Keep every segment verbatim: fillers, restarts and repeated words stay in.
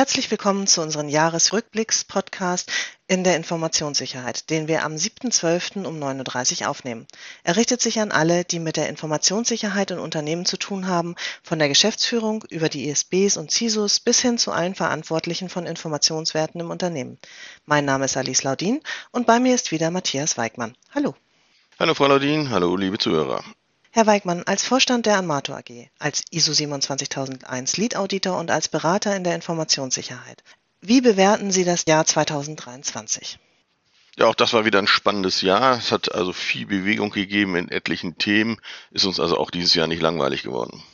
Herzlich willkommen zu unserem Jahresrückblicks-Podcast in der Informationssicherheit, den wir am siebten zwölften um neun Uhr dreißig aufnehmen. Er richtet sich an alle, die mit der Informationssicherheit in Unternehmen zu tun haben, von der Geschäftsführung über die I S Bs und C I S Os bis hin zu allen Verantwortlichen von Informationswerten im Unternehmen. Mein Name ist Alice Laudin und bei mir ist wieder Matthias Weigmann. Hallo. Hallo Frau Laudin, hallo liebe Zuhörer. Herr Weigmann, als Vorstand der Anmato A G, als I S O siebenundzwanzigtausendeins Lead-Auditor und als Berater in der Informationssicherheit, wie bewerten Sie das Jahr zweitausenddreiundzwanzig? Ja, auch das war wieder ein spannendes Jahr. Es hat also viel Bewegung gegeben in etlichen Themen, ist uns also auch dieses Jahr nicht langweilig geworden.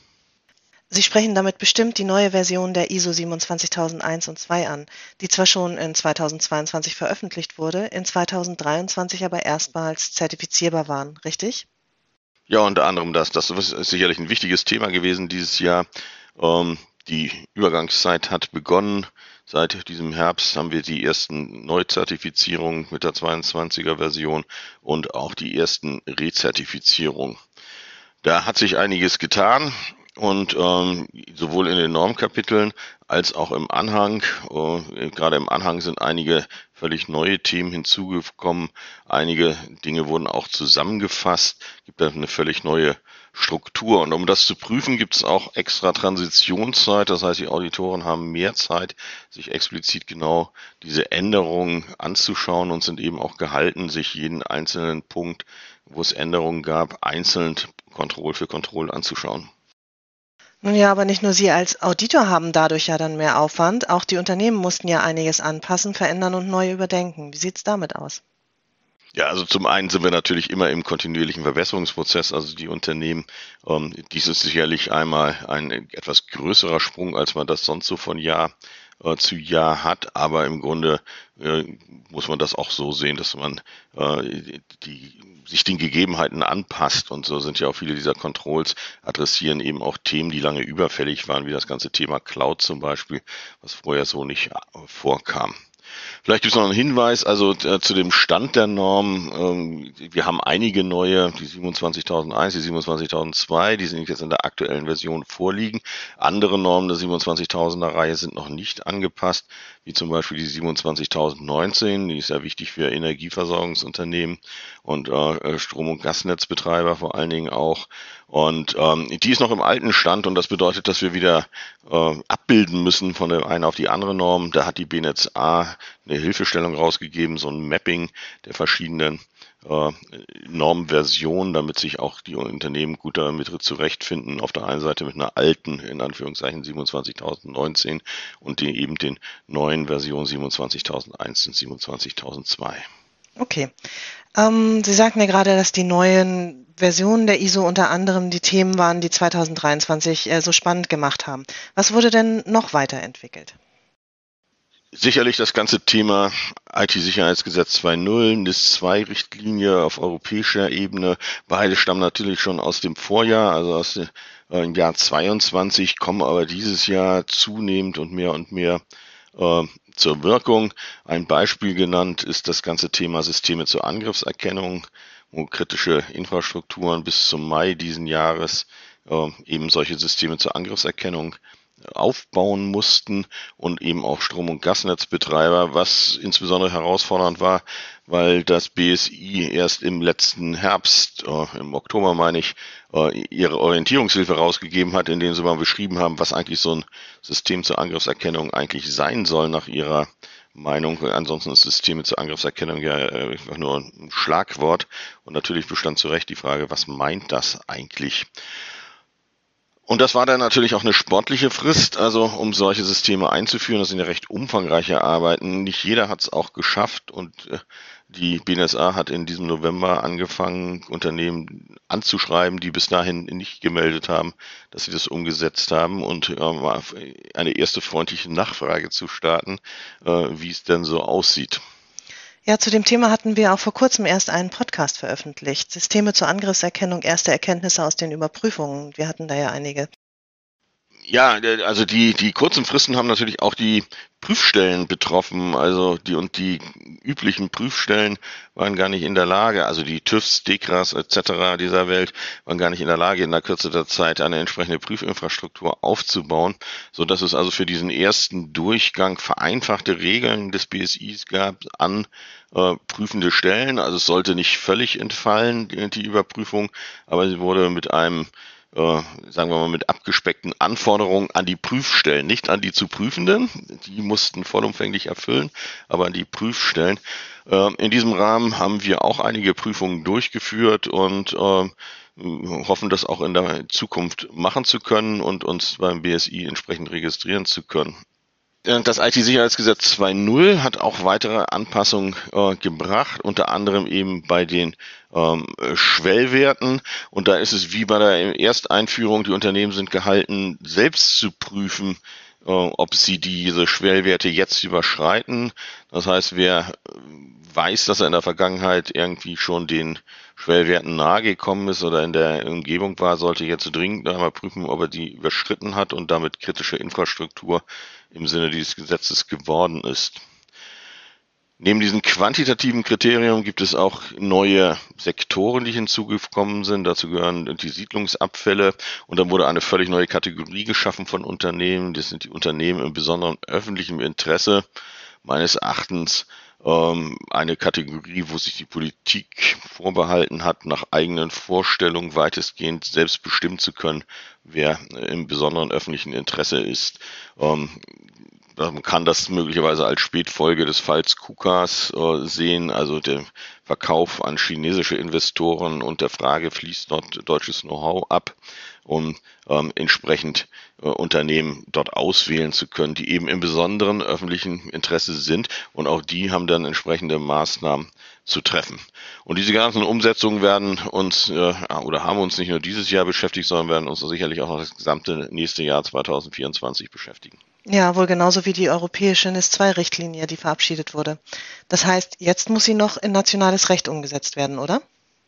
Sie sprechen damit bestimmt die neue Version der I S O siebenundzwanzigtausendeins und zwei an, die zwar schon in zweitausendzweiundzwanzig veröffentlicht wurde, in zweitausenddreiundzwanzig aber erstmals zertifizierbar waren, richtig? Ja, unter anderem das. Das ist sicherlich ein wichtiges Thema gewesen dieses Jahr. Ähm, die Übergangszeit hat begonnen. Seit diesem Herbst haben wir die ersten Neuzertifizierungen mit der zweiundzwanziger Version und auch die ersten Rezertifizierungen. Da hat sich einiges getan. Und ähm, sowohl in den Normkapiteln als auch im Anhang, äh, gerade im Anhang sind einige völlig neue Themen hinzugekommen. Einige Dinge wurden auch zusammengefasst, gibt da eine völlig neue Struktur. Und um das zu prüfen, gibt es auch extra Transitionszeit. Das heißt, die Auditoren haben mehr Zeit, sich explizit genau diese Änderungen anzuschauen und sind eben auch gehalten, sich jeden einzelnen Punkt, wo es Änderungen gab, einzeln Kontroll für Kontroll anzuschauen. Nun ja, aber nicht nur Sie als Auditor haben dadurch ja dann mehr Aufwand, auch die Unternehmen mussten ja einiges anpassen, verändern und neu überdenken. Wie sieht's damit aus? Ja, also zum einen sind wir natürlich immer im kontinuierlichen Verbesserungsprozess, also die Unternehmen. Ähm, dies ist sicherlich einmal ein etwas größerer Sprung, als man das sonst so von Jahr äh, zu Jahr hat, aber im Grunde äh, muss man das auch so sehen, dass man äh, die, sich den Gegebenheiten anpasst, und so sind ja auch viele dieser Controls adressieren eben auch Themen, die lange überfällig waren, wie das ganze Thema Cloud zum Beispiel, was vorher so nicht vorkam. Vielleicht gibt es noch einen Hinweis, also äh, zu dem Stand der Norm. Ähm, wir haben einige neue, die siebenundzwanzigtausendeins, die siebenundzwanzigtausendzwei, die sind jetzt in der aktuellen Version vorliegen. Andere Normen der siebenundzwanzigtausender Reihe sind noch nicht angepasst, wie zum Beispiel die siebenundzwanzigtausendneunzehn, die ist ja wichtig für Energieversorgungsunternehmen und äh, Strom- und Gasnetzbetreiber vor allen Dingen auch. Und ähm, die ist noch im alten Stand, und das bedeutet, dass wir wieder äh, abbilden müssen von der einen auf die andere Norm. Da hat die B N E T A eine Hilfestellung rausgegeben, so ein Mapping der verschiedenen äh, Normversionen, damit sich auch die Unternehmen gut damit zurechtfinden. Auf der einen Seite mit einer alten, in Anführungszeichen siebenundzwanzigtausendneunzehn und die, eben den neuen Versionen siebenundzwanzigtausendeins und siebenundzwanzigtausendzwei. Okay. Ähm, Sie sagten ja gerade, dass die neuen Versionen der I S O unter anderem die Themen waren, die zweitausenddreiundzwanzig äh, so spannend gemacht haben. Was wurde denn noch weiterentwickelt? Sicherlich das ganze Thema I T-Sicherheitsgesetz zwei Punkt null, N I S zwei Richtlinie auf europäischer Ebene. Beide stammen natürlich schon aus dem Vorjahr, also aus dem äh, Jahr zweiundzwanzig, kommen aber dieses Jahr zunehmend und mehr und mehr äh, zur Wirkung. Ein Beispiel genannt ist das ganze Thema Systeme zur Angriffserkennung, wo kritische Infrastrukturen bis zum Mai diesen Jahres äh, eben solche Systeme zur Angriffserkennung aufbauen mussten, und eben auch Strom- und Gasnetzbetreiber, was insbesondere herausfordernd war, weil das B S I erst im letzten Herbst, äh, im Oktober meine ich, äh, ihre Orientierungshilfe rausgegeben hat, in dem sie mal beschrieben haben, was eigentlich so ein System zur Angriffserkennung eigentlich sein soll nach ihrer Meinung. Ansonsten ist Systeme zur Angriffserkennung ja einfach nur ein Schlagwort, und natürlich bestand zu Recht die Frage, was meint das eigentlich? Und das war dann natürlich auch eine sportliche Frist, also um solche Systeme einzuführen. Das sind ja recht umfangreiche Arbeiten. Nicht jeder hat es auch geschafft, und äh, die B N S A hat in diesem November angefangen, Unternehmen anzuschreiben, die bis dahin nicht gemeldet haben, dass sie das umgesetzt haben, und äh, eine erste freundliche Nachfrage zu starten, äh, wie es denn so aussieht. Ja, zu dem Thema hatten wir auch vor kurzem erst einen Podcast veröffentlicht. Systeme zur Angriffserkennung, erste Erkenntnisse aus den Überprüfungen. Wir hatten da ja einige. Ja, also die, die kurzen Fristen haben natürlich auch die Prüfstellen betroffen. Also die und die üblichen Prüfstellen waren gar nicht in der Lage, also die TÜVs, DEKRAs et cetera dieser Welt waren gar nicht in der Lage, in der Kürze der Zeit eine entsprechende Prüfinfrastruktur aufzubauen, so dass es also für diesen ersten Durchgang vereinfachte Regeln des B S Is gab an äh, prüfende Stellen. Also es sollte nicht völlig entfallen, die, die Überprüfung, aber sie wurde mit einem äh, sagen wir mal, mit abgespeckten Anforderungen an die Prüfstellen, nicht an die zu Prüfenden, die mussten vollumfänglich erfüllen, aber an die Prüfstellen. Äh, in diesem Rahmen haben wir auch einige Prüfungen durchgeführt und äh, hoffen, das auch in der Zukunft machen zu können und uns beim B S I entsprechend registrieren zu können. Das I T-Sicherheitsgesetz zwei Punkt null hat auch weitere Anpassungen äh, gebracht, unter anderem eben bei den ähm, Schwellwerten. Und da ist es wie bei der Ersteinführung, die Unternehmen sind gehalten, selbst zu prüfen, äh, ob sie diese Schwellwerte jetzt überschreiten. Das heißt, wer weiß, dass er in der Vergangenheit irgendwie schon den Schwellwerten nahe gekommen ist oder in der Umgebung war, sollte jetzt dringend einmal prüfen, ob er die überschritten hat und damit kritische Infrastruktur im Sinne dieses Gesetzes geworden ist. Neben diesen quantitativen Kriterien gibt es auch neue Sektoren, die hinzugekommen sind. Dazu gehören die Siedlungsabfälle und dann wurde eine völlig neue Kategorie geschaffen von Unternehmen. Das sind die Unternehmen im besonderen öffentlichen Interesse. Meines Erachtens ähm, eine Kategorie, wo sich die Politik vorbehalten hat, nach eigenen Vorstellungen weitestgehend selbst bestimmen zu können, wer im besonderen öffentlichen Interesse ist. Ähm, Man kann das möglicherweise als Spätfolge des Falls KUKAs äh, sehen, also der Verkauf an chinesische Investoren und der Frage, fließt dort deutsches Know-how ab, um ähm, entsprechend äh, Unternehmen dort auswählen zu können, die eben im besonderen öffentlichen Interesse sind, und auch die haben dann entsprechende Maßnahmen zu treffen. Und diese ganzen Umsetzungen werden uns äh, oder haben uns nicht nur dieses Jahr beschäftigt, sondern werden uns sicherlich auch noch das gesamte nächste Jahr zweitausendvierundzwanzig beschäftigen. Ja, wohl genauso wie die europäische N I S zwei Richtlinie, die verabschiedet wurde. Das heißt, jetzt muss sie noch in nationales Recht umgesetzt werden, oder?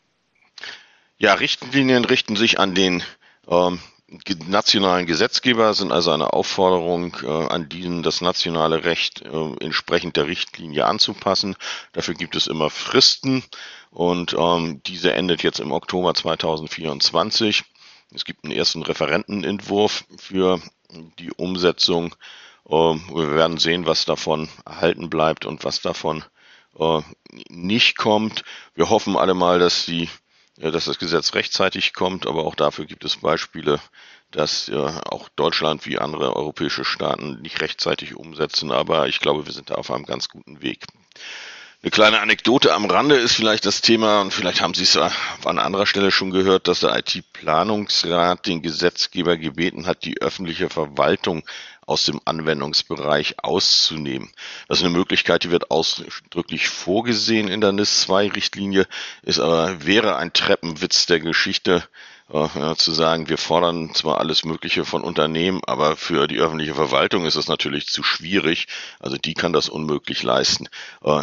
Ja, Richtlinien richten sich an den ähm, nationalen Gesetzgeber, sind also eine Aufforderung äh, an diesen, das nationale Recht äh, entsprechend der Richtlinie anzupassen. Dafür gibt es immer Fristen und ähm, diese endet jetzt im Oktober zweitausendvierundzwanzig. Es gibt einen ersten Referentenentwurf für die Umsetzung. Äh, wir werden sehen, was davon erhalten bleibt und was davon äh, nicht kommt. Wir hoffen alle mal, dass die Ja, dass das Gesetz rechtzeitig kommt, aber auch dafür gibt es Beispiele, dass äh, auch Deutschland wie andere europäische Staaten nicht rechtzeitig umsetzen, aber ich glaube, wir sind da auf einem ganz guten Weg. Eine kleine Anekdote am Rande ist vielleicht das Thema, und vielleicht haben Sie es an anderer Stelle schon gehört, dass der I T-Planungsrat den Gesetzgeber gebeten hat, die öffentliche Verwaltung aus dem Anwendungsbereich auszunehmen. Das ist eine Möglichkeit, die wird ausdrücklich vorgesehen in der N I S zwei Richtlinie, ist aber, wäre ein Treppenwitz der Geschichte, äh, ja, zu sagen, wir fordern zwar alles Mögliche von Unternehmen, aber für die öffentliche Verwaltung ist es natürlich zu schwierig, also die kann das unmöglich leisten. Äh,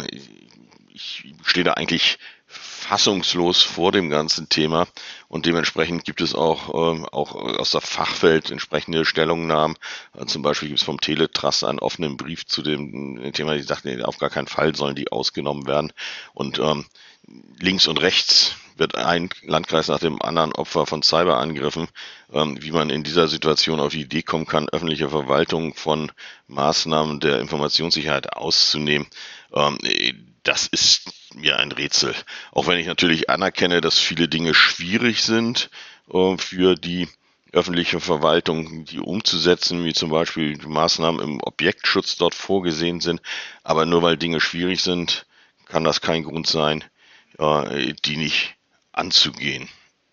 ich stehe da eigentlich fassungslos vor dem ganzen Thema und dementsprechend gibt es auch, äh, auch aus der Fachwelt entsprechende Stellungnahmen. Äh, zum Beispiel gibt es vom Teletrust einen offenen Brief zu dem Thema, die sagten, nee, auf gar keinen Fall sollen die ausgenommen werden. Und ähm, links und rechts wird ein Landkreis nach dem anderen Opfer von Cyberangriffen. Ähm, wie man in dieser Situation auf die Idee kommen kann, öffentliche Verwaltung von Maßnahmen der Informationssicherheit auszunehmen, ähm, das ist mir ein Rätsel. Auch wenn ich natürlich anerkenne, dass viele Dinge schwierig sind äh, für die öffentliche Verwaltung, die umzusetzen, wie zum Beispiel die Maßnahmen im Objektschutz dort vorgesehen sind. Aber nur weil Dinge schwierig sind, kann das kein Grund sein, äh, die nicht anzugehen.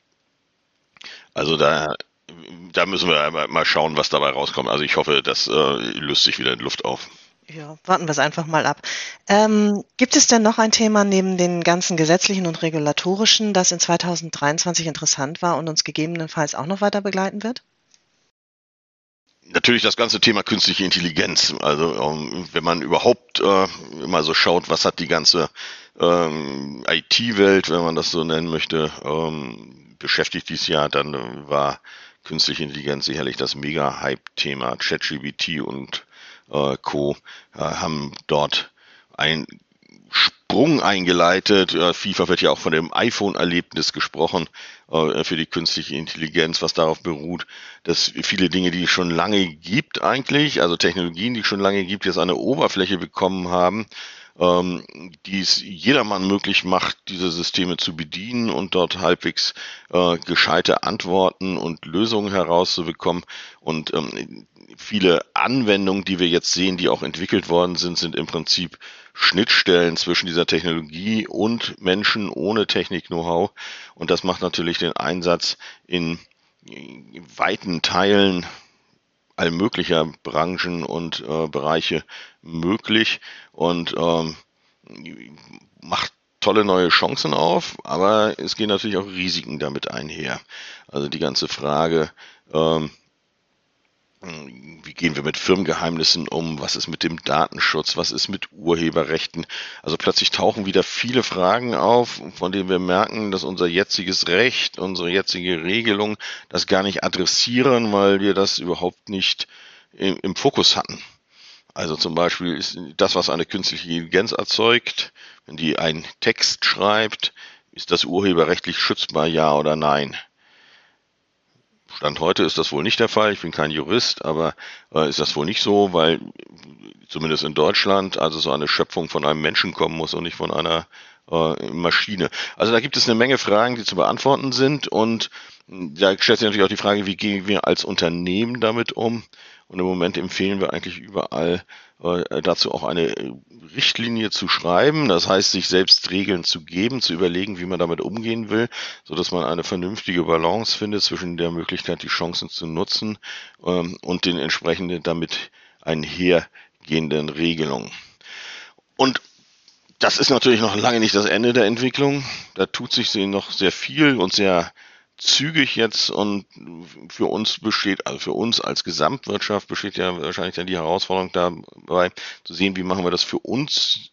Also da, da müssen wir mal schauen, was dabei rauskommt. Also ich hoffe, das äh, löst sich wieder in Luft auf. Ja, warten wir es einfach mal ab. Ähm, gibt es denn noch ein Thema neben den ganzen gesetzlichen und regulatorischen, das in zweitausenddreiundzwanzig interessant war und uns gegebenenfalls auch noch weiter begleiten wird? Natürlich das ganze Thema künstliche Intelligenz. Also ähm, wenn man überhaupt äh, immer so schaut, was hat die ganze ähm, I T-Welt, wenn man das so nennen möchte, ähm, beschäftigt dieses Jahr, dann war künstliche Intelligenz sicherlich das Mega-Hype-Thema. ChatGPT und äh, Co. Äh, haben dort ein Sprung eingeleitet. Äh, FIFA wird ja auch von dem iPhone-Erlebnis gesprochen äh, für die künstliche Intelligenz, was darauf beruht, dass viele Dinge, die es schon lange gibt eigentlich, also Technologien, die es schon lange gibt, jetzt eine Oberfläche bekommen haben, ähm, die es jedermann möglich macht, diese Systeme zu bedienen und dort halbwegs äh, gescheite Antworten und Lösungen herauszubekommen. Und ähm, viele Anwendungen, die wir jetzt sehen, die auch entwickelt worden sind, sind im Prinzip Schnittstellen zwischen dieser Technologie und Menschen ohne Technik-Know-how. Und das macht natürlich den Einsatz in weiten Teilen allmöglicher Branchen und äh, Bereiche möglich und ähm, macht tolle neue Chancen auf, aber es gehen natürlich auch Risiken damit einher. Also die ganze Frage, ähm, wie gehen wir mit Firmengeheimnissen um? Was ist mit dem Datenschutz? Was ist mit Urheberrechten? Also plötzlich tauchen wieder viele Fragen auf, von denen wir merken, dass unser jetziges Recht, unsere jetzige Regelung das gar nicht adressieren, weil wir das überhaupt nicht im, im Fokus hatten. Also zum Beispiel ist das, was eine künstliche Intelligenz erzeugt, wenn die einen Text schreibt, ist das urheberrechtlich schützbar, ja oder nein? Stand heute ist das wohl nicht der Fall. Ich bin kein Jurist, aber äh, ist das wohl nicht so, weil zumindest in Deutschland also so eine Schöpfung von einem Menschen kommen muss und nicht von einer äh, Maschine. Also da gibt es eine Menge Fragen, die zu beantworten sind und da stellt sich natürlich auch die Frage, wie gehen wir als Unternehmen damit um? Und im Moment empfehlen wir eigentlich überall äh, dazu auch eine Richtlinie zu schreiben, das heißt, sich selbst Regeln zu geben, zu überlegen, wie man damit umgehen will, so dass man eine vernünftige Balance findet zwischen der Möglichkeit, die Chancen zu nutzen ähm, und den entsprechenden damit einhergehenden Regelungen. Und das ist natürlich noch lange nicht das Ende der Entwicklung. Da tut sich noch sehr viel und sehr zügig jetzt und für uns besteht, also für uns als Gesamtwirtschaft besteht ja wahrscheinlich dann die Herausforderung dabei, zu sehen, wie machen wir das für uns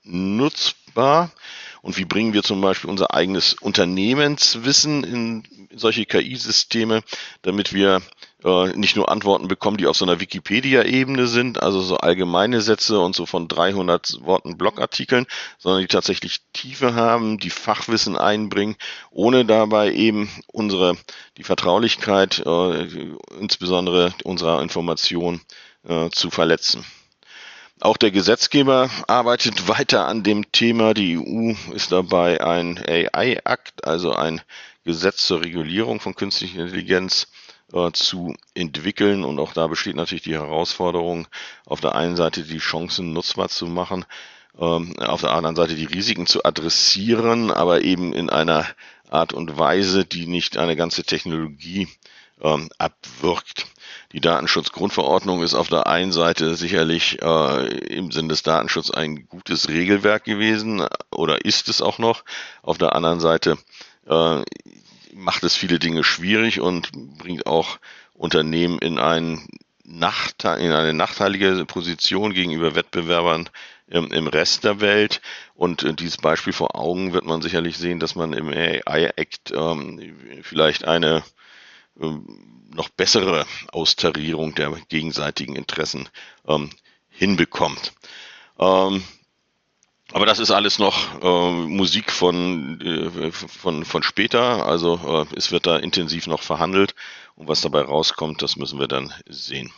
nutzbar und wie bringen wir zum Beispiel unser eigenes Unternehmenswissen in solche K I-Systeme, damit wir äh, nicht nur Antworten bekommen, die auf so einer Wikipedia-Ebene sind, also so allgemeine Sätze und so von dreihundert Worten Blogartikeln, sondern die tatsächlich Tiefe haben, die Fachwissen einbringen, ohne dabei eben unsere, die Vertraulichkeit, äh, insbesondere unserer Information äh, zu verletzen. Auch der Gesetzgeber arbeitet weiter an dem Thema. Die E U ist dabei, ein A I-Akt, also ein Gesetz zur Regulierung von künstlicher Intelligenz, äh, zu entwickeln. Und auch da besteht natürlich die Herausforderung, auf der einen Seite die Chancen nutzbar zu machen, ähm, auf der anderen Seite die Risiken zu adressieren, aber eben in einer Art und Weise, die nicht eine ganze Technologie ähm, abwirkt. Die Datenschutzgrundverordnung ist auf der einen Seite sicherlich äh, im Sinne des Datenschutzes ein gutes Regelwerk gewesen oder ist es auch noch. Auf der anderen Seite äh, macht es viele Dinge schwierig und bringt auch Unternehmen in, einen Nachteil, in eine nachteilige Position gegenüber Wettbewerbern im, im Rest der Welt. Und äh, dieses Beispiel vor Augen wird man sicherlich sehen, dass man im A I-Act ähm, vielleicht eine noch bessere Austarierung der gegenseitigen Interessen ähm, hinbekommt. Ähm, aber das ist alles noch äh, Musik von, äh, von, von später, also äh, es wird da intensiv noch verhandelt und was dabei rauskommt, das müssen wir dann sehen.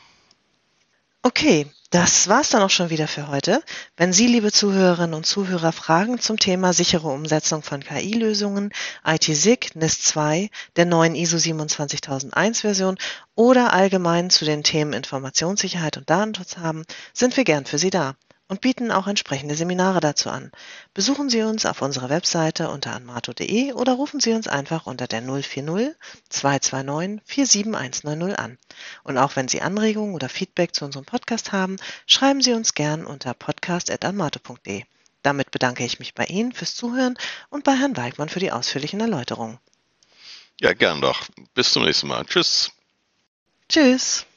Okay, das war's dann auch schon wieder für heute. Wenn Sie, liebe Zuhörerinnen und Zuhörer, Fragen zum Thema sichere Umsetzung von K I-Lösungen, I T-SIG, N I S zwei, der neuen I S O siebenundzwanzigtausendeins Version oder allgemein zu den Themen Informationssicherheit und Datenschutz haben, sind wir gern für Sie da und bieten auch entsprechende Seminare dazu an. Besuchen Sie uns auf unserer Webseite unter anmato punkt de oder rufen Sie uns einfach unter der null vier null zwei zwei neun vier sieben eins neun null an. Und auch wenn Sie Anregungen oder Feedback zu unserem Podcast haben, schreiben Sie uns gern unter podcast at anmato punkt de. Damit bedanke ich mich bei Ihnen fürs Zuhören und bei Herrn Weigmann für die ausführlichen Erläuterungen. Ja, gern doch. Bis zum nächsten Mal. Tschüss. Tschüss.